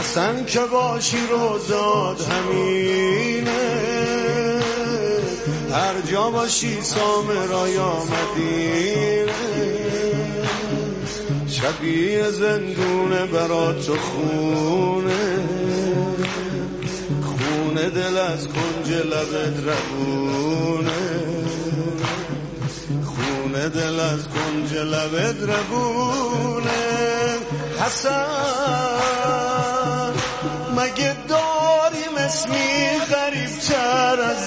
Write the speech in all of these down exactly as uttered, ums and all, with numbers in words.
حسن که باشی روزات همینه، هر جا باشی سامرا یا مدینه، شبیه زندونه برات تو خونه، خونه دل از کنج لبت ربونه، خونه دل از کنج لبت ربونه. حسن مگه داری مثلی غریب تر از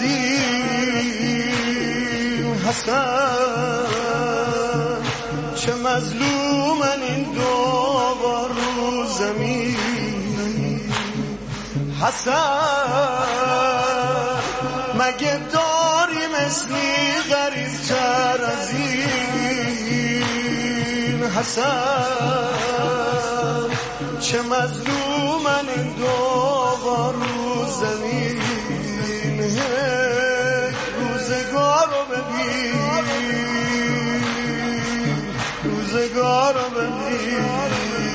این؟ حسن چه مظلومن این دوبار رو زمین. حسن مگه داری مثلی غریب تر از این؟ حسن چه مظلومن این دوبار رو زمین. روزگار رو ببین، روزگار رو ببین،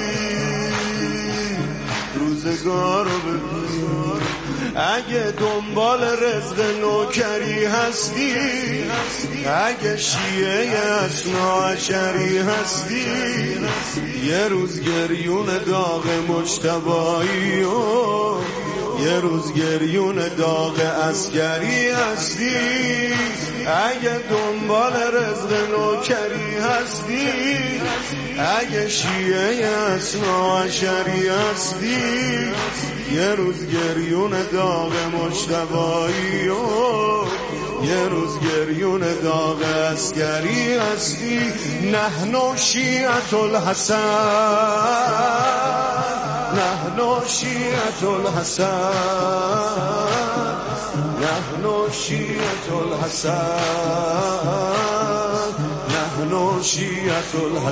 روزگار رو ببین. اگه دنبال رزق نوکری هستی، اگه شیعه اثنا عشری هستی، یه روز گریون داغ مجتبایی و یه روز گریون داغ عسکری هستی. اگه دنبال رزق نوکری هستی، اگه شیعه اثنا عشری هستی، یه روز گریون داغ مجتبایی و یه روز گریون داغ عسکری هستی. نحن شیعة الحسن، نحن شیعة الحسن، نحن شیعة الحسن، نحن شیعة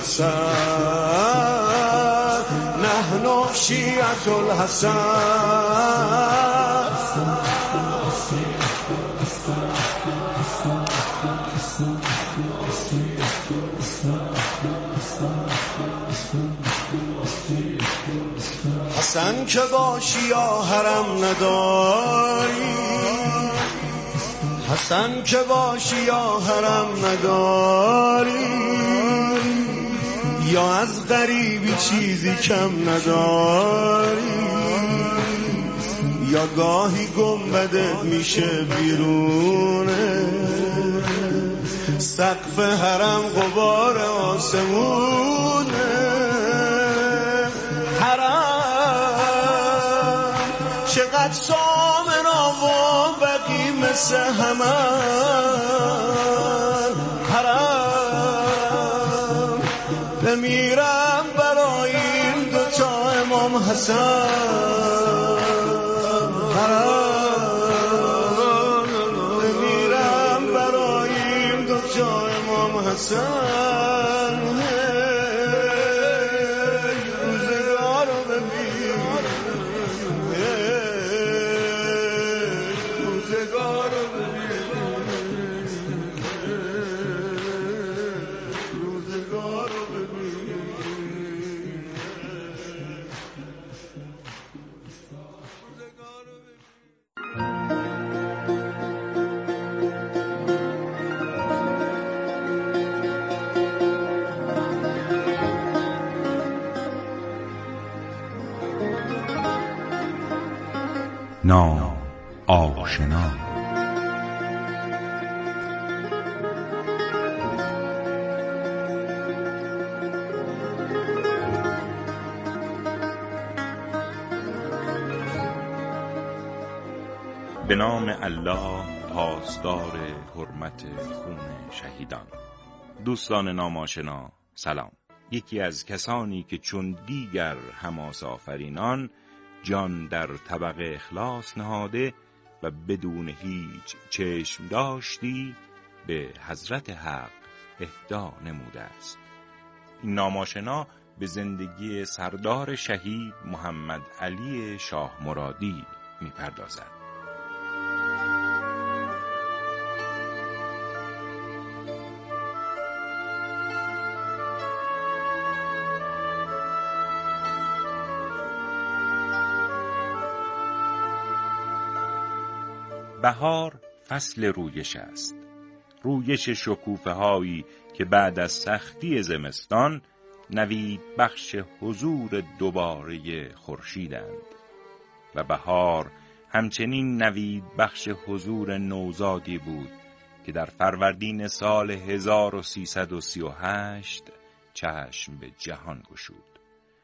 الحسن، نحن شیعة الحسن. حسن که باشی یا حرم نداری، حسن که باشی یا حرم نداری، یا از غریبی چیزی کم نداری، یا گاهی گنبدت میشه بیرونه، سقف حرم غبار آسمونه. حرم چقدر سامنا و بقی مثل همن. حرم بمیرم برای این دوتا امام حسن. حرم بمیرم برای این دوتا امام حسن. روزگار رو ببین، روزگار رو ببین، روزگار رو ببین. نام آشنا. به نام الله پاسدار حرمت خون شهیدان. دوستان نامآشنا سلام. یکی از کسانی که چون دیگر حماس آفرینان جان در طبق اخلاص نهاده و بدون هیچ چشم داشتی به حضرت حق اهدا نموده است. این نامآشنا به زندگی سردار شهید محمد علی شاه مرادی می‌پردازد. بهار فصل رویش است، رویش شکوفه هایی که بعد از سختی زمستان نوید بخش حضور دوباره خورشیدند و بهار همچنین نوید بخش حضور نوزادی بود که در فروردین سال هزار و سیصد و سی و هشت چشم به جهان گشود.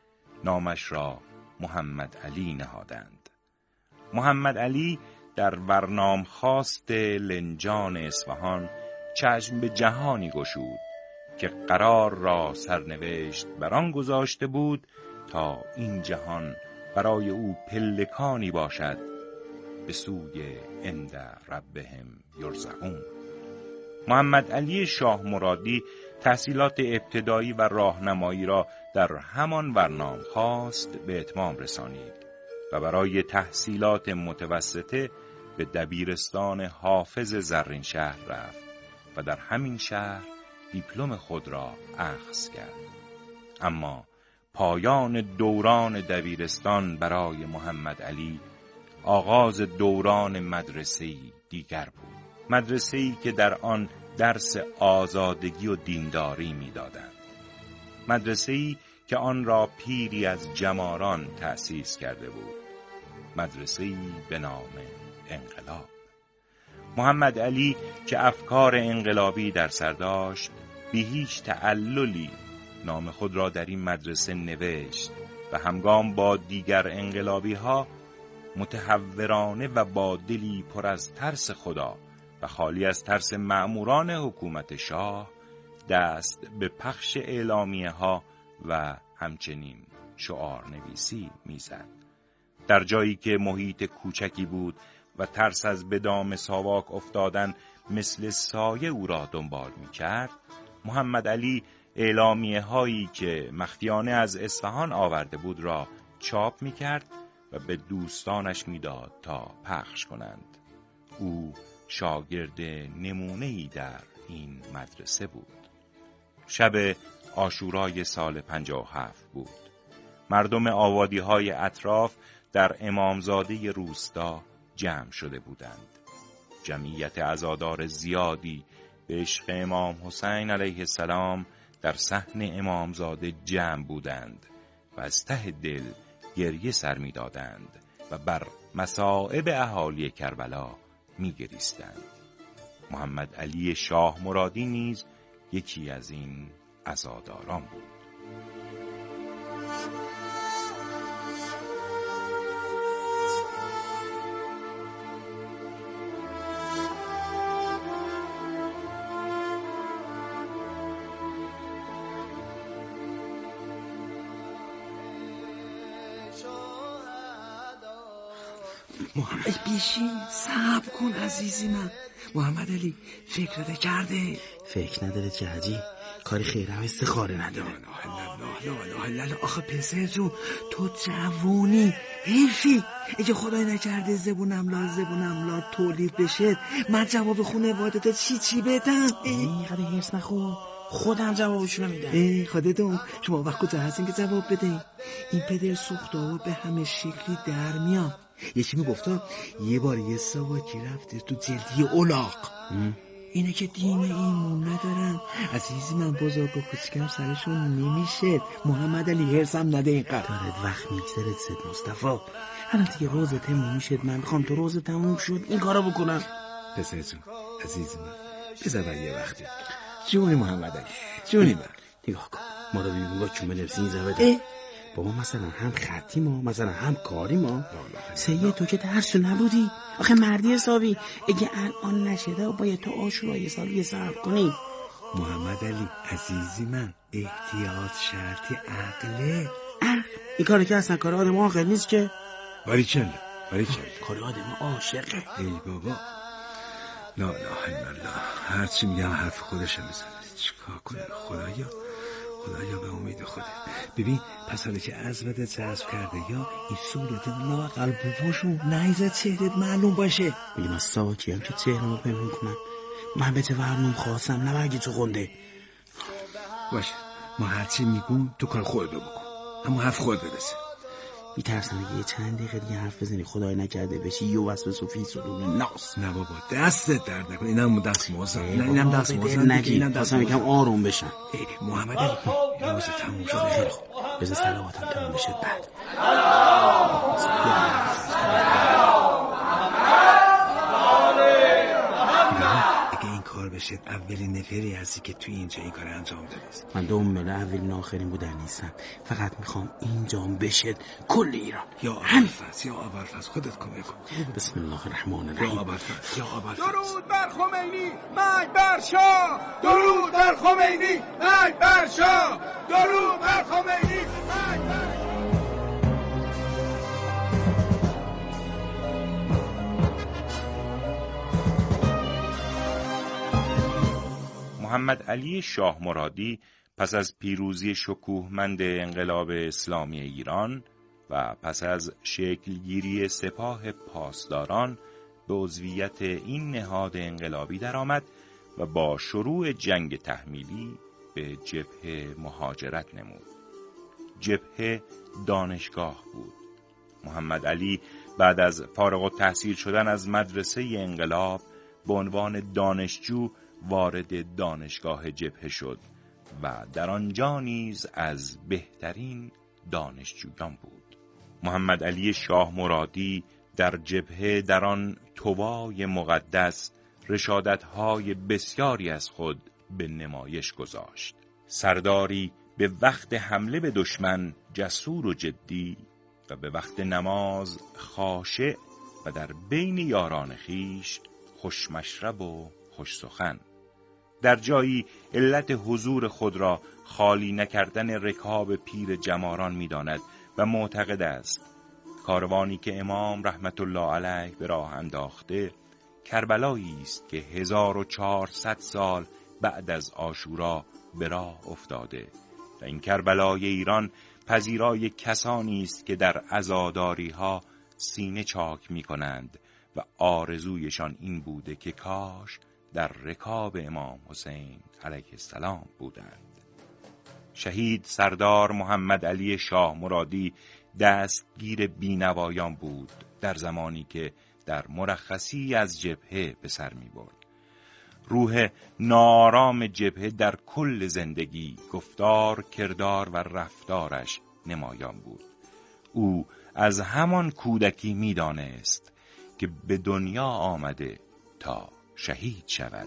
نامش را محمد علی نهادند. محمد علی در ورنام خواست لنجان اصفهان چشم به جهانی گشود که قرار را سرنوشت بر آن گذاشته بود تا این جهان برای او پلکانی باشد به سوی عند ربهم یرزقون. محمد علی شاه مرادی تحصیلات ابتدایی و راهنمایی را در همان ورنام خواست به اتمام رسانید و برای تحصیلات متوسطه به دبیرستان حافظ زرین شهر رفت و در همین شهر دیپلم خود را اخذ کرد. اما پایان دوران دبیرستان برای محمد علی آغاز دوران مدرسه‌ای دیگر بود، مدرسه‌ای که در آن درس آزادگی و دینداری می‌دادند، مدرسه‌ای که آن را پیری از جماران تأسیس کرده بود، مدرسه‌ای به نام انقلاب. محمد علی که افکار انقلابی در سر داشت، بی هیچ تعللی نام خود را در این مدرسه نوشت و همگام با دیگر انقلابی ها متحورانه و با دلی پر از ترس خدا و خالی از ترس مأموران حکومت شاه دست به پخش اعلامیه ها و همچنین شعار نویسی میزد. در جایی که محیط کوچکی بود و ترس از به دام ساواک افتادن مثل سایه او را دنبال می‌کرد، محمد علی اعلامیه هایی که مخفیانه از اصفهان آورده بود را چاپ می‌کرد و به دوستانش می‌داد تا پخش کنند. او شاگرد نمونه‌ای در این مدرسه بود. شب عاشورای سال پنجاه و هفت بود. مردم آبادی‌های اطراف در امامزاده روستا جمع شده بودند. جمعیت عزادار زیادی به عشق امام حسین علیه السلام در صحن امامزاده جمع بودند و از ته دل گریه سر می دادند و بر مصائب اهالی کربلا می گریستند. محمد علی شاه مرادی نیز یکی از این عزاداران بود. محمد بیشین صبر کن عزیزی من. محمد علی فکرت کرده؟ فکر نداره چه حاجی، کاری خیره و استخاره نداره. لا لا لا لا آخه پسر جون تو جوونی حیفی. اگه خدای نکرده زبونم لا زبونم لا تولید بشه من جواب خونه وادت چی چی بدم؟ اینقدر حرص نخور، خودم جوابشو میدم. ای خودتون شما وقت کجا هستین که جواب بدین؟ این پدر سوخته‌ها به همه شکلی در میان. یه چی میگفتا یه بار یه ساواکی رفته تو جلدی اولاق، اینه که دین ایمون ندارن. عزیزی من بزرگ و کوچکم سرشون نمیشه. محمد علی هرسم نده اینقدر. دارد وقت میگذره سید مصطفی. الان دیگه روزه تموم میشه، من میخوام تو روزه تموم شد این کارو بکنم. پسر جون عزیزی من بذار یه وقتی جونی محمد علی جونی من نگاه کن ما رو بیبون با چون بنفسی این زبده بابا، مثلا هم خطی ما مثلا هم کاری ما. سید تو که درسو نبودی آخه مردی حسابی، اگه الان نشده باید تو عاشورای سال یه صبر کنی. محمد علی عزیزی من احتیاط شرطی عقله. عقل این کاری که اصلا کار آدم عاقل نیست که. باری چله باری چله کار آدم عاشقه. ای بابا لا اله الا الله، هرچی میگم حرف خودشه میزنه. چیکار کنه خدایا خدایا به امید خودت. ببین پس حالا که عزمت جذب کرده یا این صورت لا قلب بوشو نیزه چهرت معلوم باشه. میگه من ساکی هم که چهرمو پنهون کنم. من به چه ورنوم خواستم نبرگی تو خونده باشه. ما هرچی میگون تو کار خود رو بکن، اما حرف خود برسه. میترسم اگه یه چند دقیقه دیگه حرف بزنی خدای نکرده بشی یه وسوسه فی صدور ناس. نه بابا دستت درد نکنه. اینم دست موزم، اینم دست موزم، اینم دست موزم. یکم آروم بشم. محمد علی روز تموم شده. خیلی خوب بذار صلواتم تموم بشه بعد. کار بشه اولین نفری هستی که توی اینجا این کار انجام داده. من دوم آخرین آخرین بودن نیستم، فقط میخوام اینجام بشه کل ایران. یا ابوالفضل یا ابوالفضل خودت کن بگو. بسم الله الرحمن الرحیم. یا ابوالفضل یا ابوالفضل. درود بر خمینی مرگ بر شاه، درود بر خمینی مرگ بر شاه، درود بر خمینی مرگ بر محمد علی شاه مرادی پس از پیروزی شکوهمند انقلاب اسلامی ایران و پس از شکلگیری سپاه پاسداران به عضویت این نهاد انقلابی درآمد و با شروع جنگ تحمیلی به جبهه مهاجرت نمود. جبهه دانشگاه بود. محمد علی بعد از فارغ التحصیل شدن از مدرسه انقلاب به عنوان دانشجو وارد دانشگاه جبهه شد و در آنجا نیز از بهترین دانشجویان بود. محمد علی شاه مرادی در جبهه در آن توای مقدس رشادت‌های بسیاری از خود به نمایش گذاشت. سرداری به وقت حمله به دشمن جسور و جدی و به وقت نماز خاشع و در بین یاران خیش خوشمشرب و خوش سخن. در جایی علت حضور خود را خالی نکردن رکاب پیر جماران می داند و معتقد است کاروانی که امام رحمت الله علیه به راه انداخته کربلایی است که هزار و چهارصد سال بعد از عاشورا به راه افتاده و این کربلای ایران پذیرای کسانی است که در عزاداری ها سینه چاک می کنند و آرزویشان این بوده که کاش در رکاب امام حسین علیه السلام بودند. شهید سردار محمد علی شاه مرادی دستگیر بینوایان بود در زمانی که در مرخصی از جبهه به سر می برد. روح نارام جبهه در کل زندگی، گفتار، کردار و رفتارش نمایان بود. او از همان کودکی می دانست که به دنیا آمده تا شهید شود.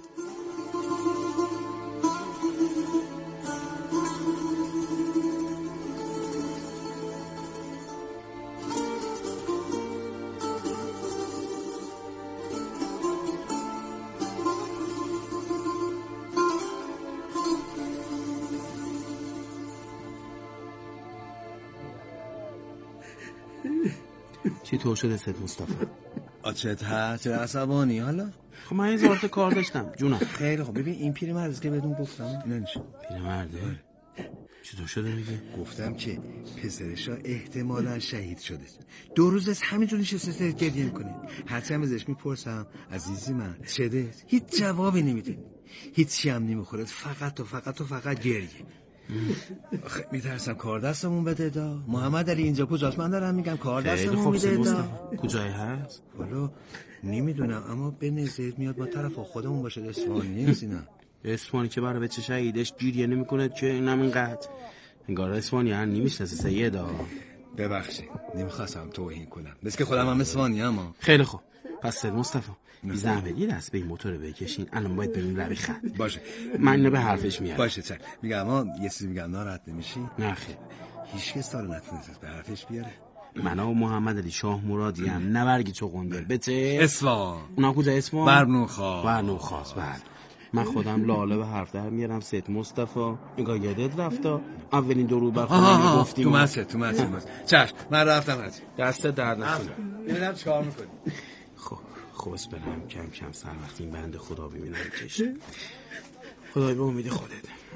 چی طور شده سید مصطفی؟ آچت ها چرا عصبانی حالا؟ خب من این زارت کار داشتم جونم. خیلی خب ببین این پیرمرد که بهتون گفتم اینا نشه پیرمرده؟ چطور شده میگه؟ گفتم که پسرشا احتمالاً شهید شده. دو روز از همینجور نشسته گریه میکنه. هرچی هم ازش میپرسم عزیزی من چده؟ هیچ جوابی نمیده. هیچی هم نمیخوره، فقط و فقط و فقط گریه. آخه میترسم کار دستمون بده دا. محمد علی اینجا کجاست؟ من دارم میگم کار دستمون میده دا. کجای هست؟ والا نمیدونم اما به نظرت میاد با طرف خودمون باشه. اصفهانی نیست اینا. اصفهانی که برای بچه شهیدش گریه نمیکنه که اینم اینقدر انگار اصفهانی هم نمیشناسه سیدا. ببخشید نمیخواستم توهین کنم، بس که خودم هم اصفهانی ام. خیلی خوب پس سید مصطفی بی زحمت یه دست به این موتور بکشین، الان باید بریم روی خط. باشه من اینو به حرفش میارم. باشه چه میگم اما یه چیزی میگم ناراحت نمیشی؟ نه خیر هیچ کس داره نتونست به حرفش بیاره. من و محمد علی شاه مرادی هم نبرگی چو قندر بچه اصفهان. اونا کجا اصفهان؟ برنوخاست. برنوخاست بله. من خودم لاله به حرف در میارم سید مصطفی نگاه یادت رفتا اولین درود بر خودم گفتیم تو مسجد تو مسجد چشم من رفتم از دست درد نکنه. ببینم چیکار میکنی. خب خوبس برم کم کم سر وقت این بنده خدا ببینم چش. خدای به امید خودت.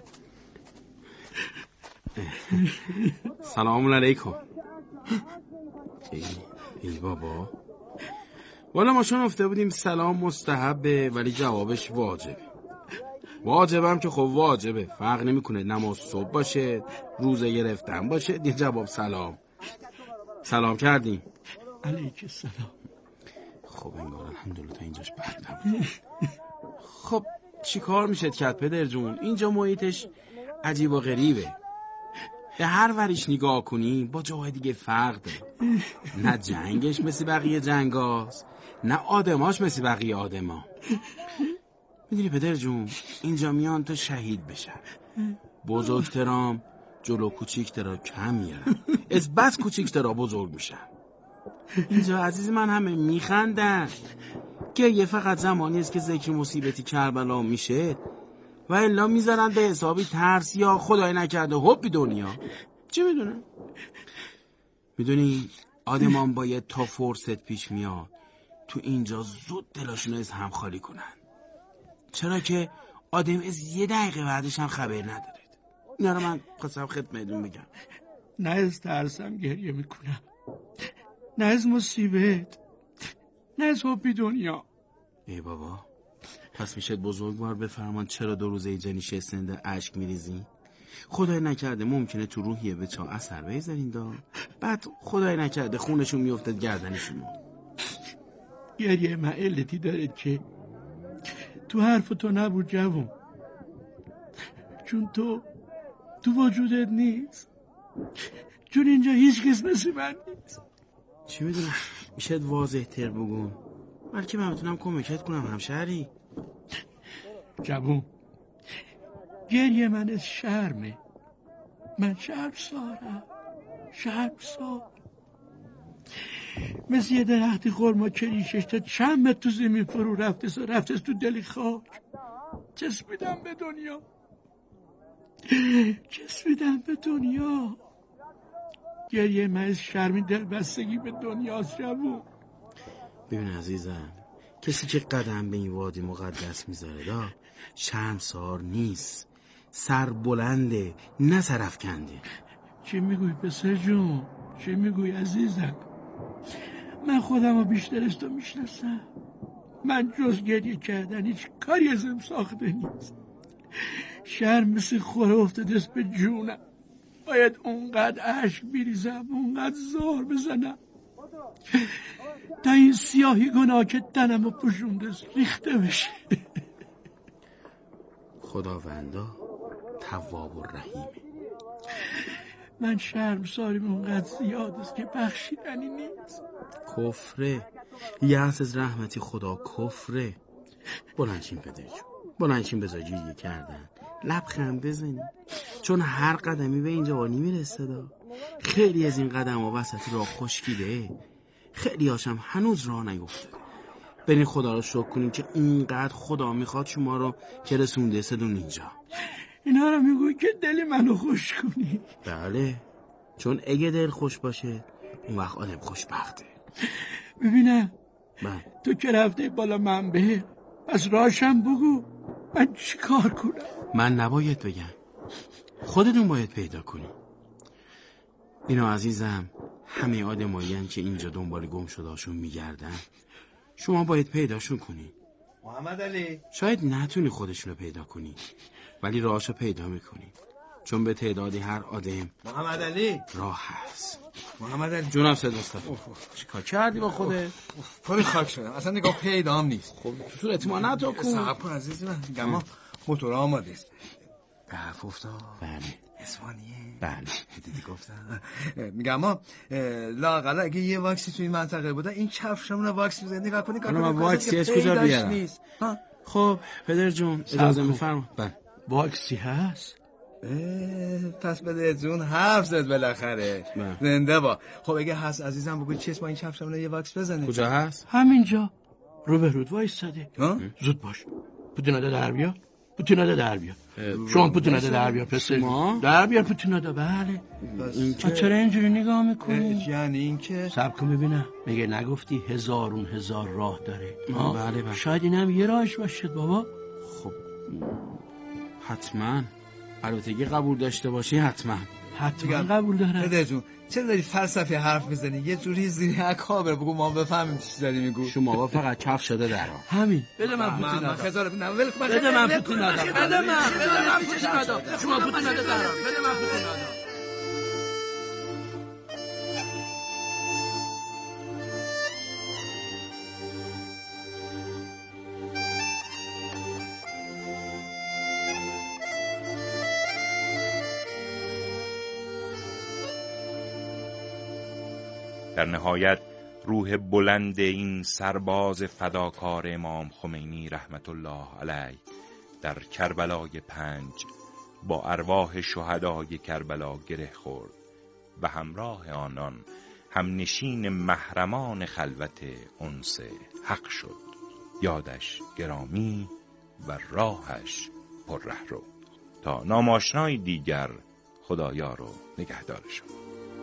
سلام علیکم. ای ای بابا والا ما شون افته بودیم سلام مستحبه ولی جوابش واجبه. واجبم که خب واجبه، فرق نمیکنه نماز صبح باشه روزه گرفتن باشه دی جواب سلام. سلام کردیم. علیک السلام. خب انگار الحمدلله تا اینجاش بد نبود. خب چی کار میشه کرد پدر جون؟ اینجا محیطش عجیب و غریبه. به هر وریش نگاه کنی با جاهای دیگه فرق داره. نه جنگش مثل بقیه جنگاست، نه آدماش مثل بقیه آدما. میدونی پدر جون اینجا میان تا شهید بشن. بزرگترام جلو کوچیکترا کم میارن، از بس کوچیکترا بزرگ میشن. اینجا عزیز من همه میخندن. گریه فقط زمانی است که ذکر مصیبتی کربلا میشه و الا میذارن به حسابی ترس یا خدای نکرده حبی دنیا. چی میدونم؟ میدونی آدمان باید تا فرصت پیش میاد تو اینجا زود دلاشون از هم خالی کنن، چرا که آدم از یه دقیقه بعدش هم خبر ندارید. اینا رو من خواستم خدمتتون بگم. نه از ترسم گریه میکنم، نه از مصیبت، نه از حبی دنیا. ای بابا پس میشه بزرگوار بفرمان چرا دو روزه اینجا نشستنده اشک میریزی؟ خدای نکرده ممکنه تو روحیه به چا اثر بذارین دا بعد خدای نکرده خونشون میافتد گردن شما. گریه من علتی داره که تو حرف تو نبود جوون، چون تو تو وجودت نیست، چون اینجا هیچ کس مثل من نیست. چی میدونم میشه واضح تر بگون بلکه من بتونم کمکت کنم همشهری. جوون گریه من از شرمه، من شرم سارم، شرم سار مثل یه درختی خورما که ریشش تا چند متر تو زمین فرو رفته سا رفته تو دل خاک. چسبیدم به دنیا، چسبیدم به دنیا. گریه من از شرمی دل بستگی به دنیاست جوون. ببین عزیزم کسی که قدم به این وادی مقدس میذاره دا شرمسار نیست، سر بلنده نه سرفکنده. چی میگوی پسر جون؟ چی میگوی عزیزم؟ من خودم رو بیشتر از تو میشناسم. من جز گریه کردن هیچ کاری ازم ساخته نیست. شرم مثل خوره افتاده است به جونم. باید اونقدر عشق بریزم، اونقدر زار بزنم تا این سیاهی گناه که تنم رو پوشونده است ریخته بشه. خداوندا تواب و رحیمه. من شرم ساریم اونقدر زیاد است که بخشیدنی نیست. کفره، یأس از رحمتی خدا کفره. بلنشین پدر جون، بلنشین بذار گریه کردن، لبخند بزنی، چون هر قدمی به اینجا وانی میرسه دا. خیلی از این قدم ها وسط راه خشکیده، خیلی هاشم هنوز راه نیفتده. برین خدا رو شکر کنین که اینقدر خدا میخواد شما رو که رسونده سدون اینجا. اینا رو میگوی که دل منو خوش کنی. بله، چون اگه دل خوش باشه اون وقت آدم خوشبخته. ببینم بله. تو که رفته بالا منبع، پس راشم بگو من چی کار کنم؟ من نباید بگم، خودتون باید پیدا کنی. اینا عزیزم همه آدمایین که اینجا دنبال گم شدهاشون میگردن، شما باید پیداشون کنی. محمد علی شاید نتونی خودشونو پیدا کنی ولی راهشو پیدا میکنی، چون به تعدادی هر آدم محمد علی راه هست. محمد علی جونم سید مصطفی چیکار کردی با خودت؟ پای خاک شدم، اصلا نگاه پیدام نیست. خب تو صورت ما نتا کن. صاحب عزیز من میگم ما موتور آماده است. برف افتاد. بله اسوانیه. بله دیدی گفتم. میگم ما لااقل اگه یه واکسی تو این منطقه بوده این کفشمون رو واکس بزنید. نگاه کنی کار من واکسی از کجا بیارم؟ خب پدر جون اجازه میفرما. بله واکسی هست؟ پس پدر جون حرف زد بالاخره. زنده با. خب اگه هست عزیزم بگو چیست ما این کفشمون رو یه واکس بزنید. کجا هست؟ همینجا رو به رود وایساده. زود باش پوتیناده در بیا، پوتیناده در بیا. شما پوتیناده در بیا پسر. در بیا پوتیناده. بله این که چرا اینجوری نگاه میکنی؟ یعنی این که صبر کن ببینم. میگه نگفتی هزارون هزار راه داره؟ بله بله. شاید اینم یه راهش باشه بابا. خب حتما، البته اگه قبول داشته باشی حتما حتما قبول دارم. پدر جون چرا داری فلسفی حرف میزنی؟ یه جوری زیر اکابر بگو ما بفهمیم چی داری میگو. شما با فقط کف شده درا. همین. بده من پوتیناده. من خجالت نه ول کن. بده من پوتیناده. بده من. بده من پوتیناده. شما پوتیناده درا. بده من پوتیناده. در نهایت روح بلند این سرباز فداکار امام خمینی رحمت الله علیه در کربلای پنج با ارواح شهدای کربلا گره خورد و همراه آنان همنشین محرمان خلوت انس حق شد. یادش گرامی و راهش پر رهرو. تا ناماشنای دیگر، خدایا رو نگهدار شما.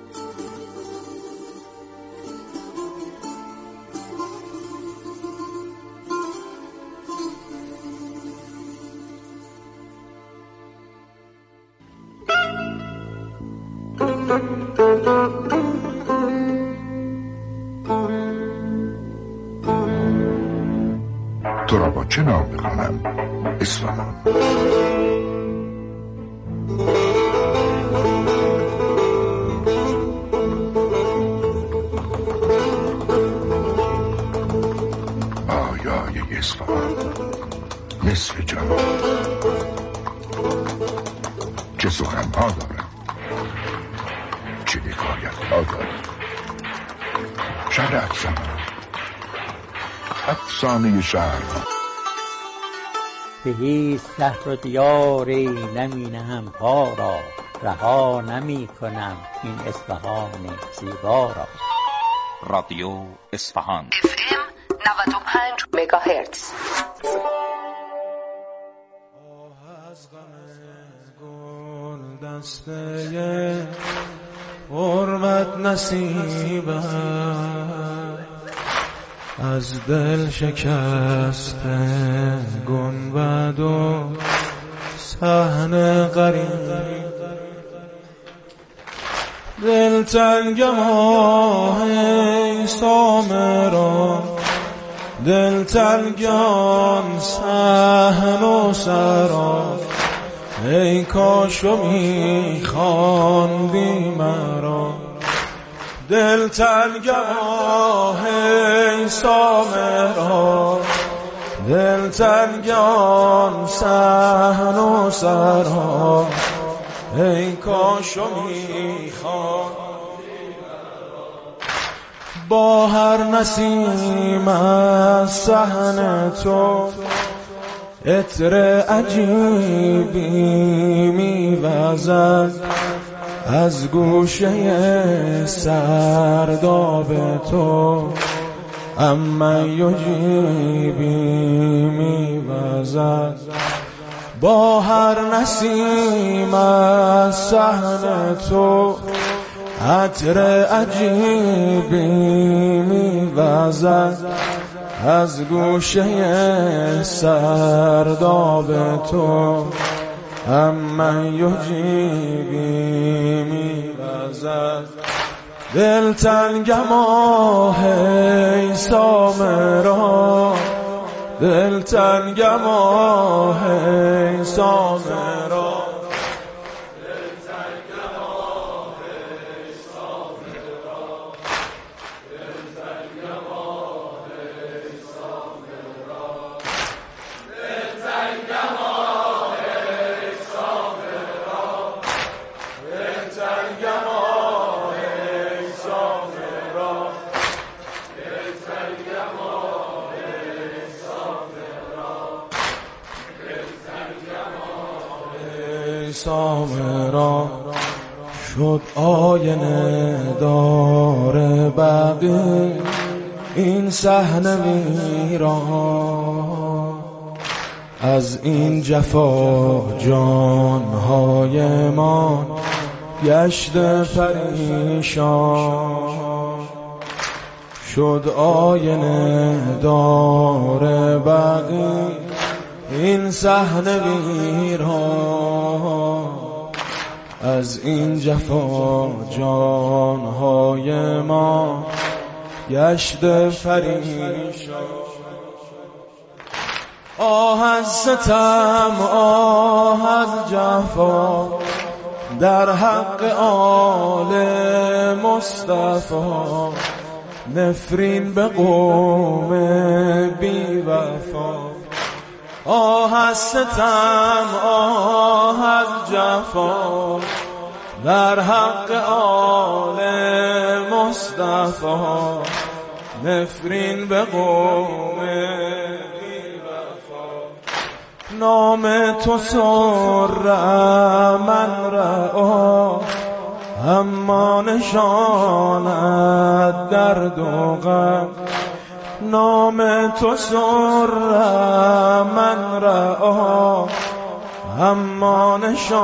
تو را با چه نام بخوانم؟ اصفهان. آیای اصفهان، نصف جهان. چه سخنها دارم، چه حکایتها دارم. شهر افسانه، افسانه شهرها. به هیچ شهر و دیاری نمی نهم پا را، رها نمی کنم این اصفهان زیبا را. رادیو اصفهان اف ام نود و پنج مگاهرتز. از غم گل دسته غربت نصیبم، از دل شکسته گنبد و صحن غریب. دل تنگم آه ای سامرا، دل تنگان صحن و سرا. ای کاشو میخواندی مرا، دل تنگم آه ای سامرا، دل تنگان صحن و سرا. ای کاشو میخواندی مرا. با هر نسیم از صحن تو عطر عجیبی میوزد، از گوشه سرداب تو اما یجیبی میوزد. با هر نسیم از صحن تو عطر عجیبی میوزد، از گوشه سرداب تو اما یجیبی میوزد. دل تنگم آه ای سامرا، دل تنگم آه ای سامرا، دل تنگم آه ای سامرا، دل تنگم آه ای سامرا، دل تنگم آه ای سامرا، دل تنگم آه ای سامرا، دل تنگم آه ای سامرا. شد آینه دار بقی این صحنه ویران، از این جفا جانهای ما گشت پریشان. شد آینه دار بقی این صحنه ویران، از این جفا جانهای ما گشت پریشان. آه از ستم، آه از جفا، در حق آل مصطفی. نفرین به قوم بی وفا. آه از ستم، آه از جفا، در حق آل مصطفی نفرین به قوم نام تو سر من رعا اما نشاند درد و غم نام تو سر من رعا اما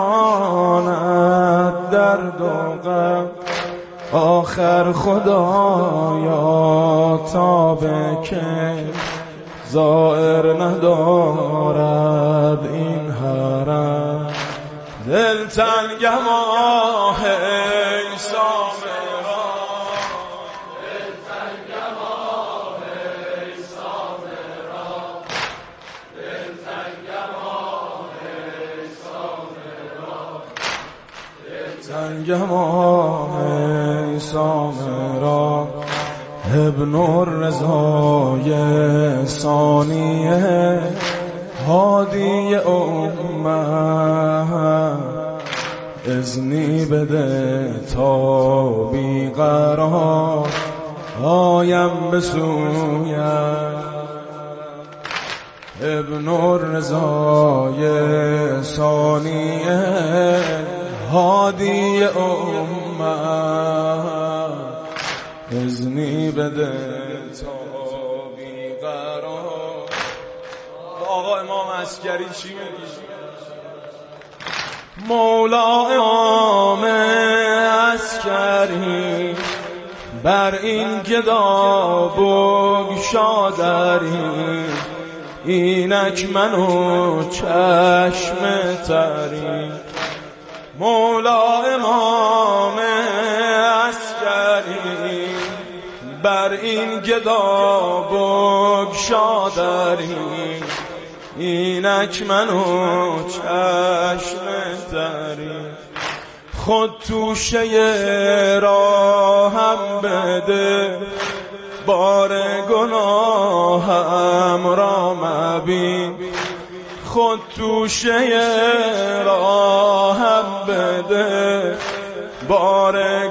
نشاند درد و غم آخر خدایا تا به که زائر ندارد این حرم دل تنگم آه ای سامرا دل تنگم آه ای سامرا دل تنگم آه ای سامرا دل تنگم آه ای سامرا ابن الرضای ثانیه هادی امه اذنی بده تا بیقرار آیم به سویم ابن الرضای ثانیه هادی امه اذنی بده تا بیقرار. آقا امام عسکری چی میگی؟ مولا امام عسکری بر این گدا بگشادری اینک منو چشم تری مولا امام عسکری بر این گدا بگشادری اینک منو چشم تری خود توشه راهم بده بار گناهم را مبین خود توشه راهم بده بار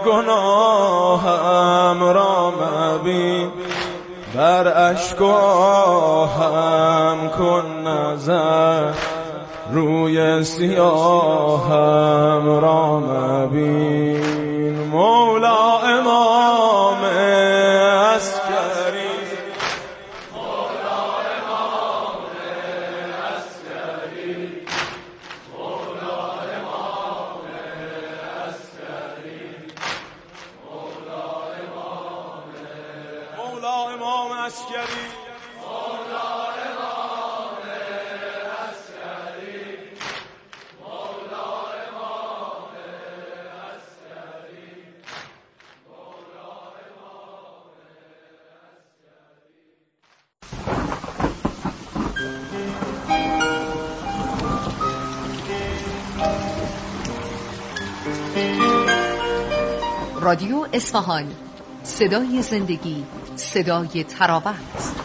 گناهم را مبین بر اشک و آهم کن نظر روی سیاهم را مبین مولا امام عسکری مولا امام عسکری مولا امام عسکری مولا امام مولا امام عسکری رادیو اصفهان، صدای زندگی، صدای تراوت.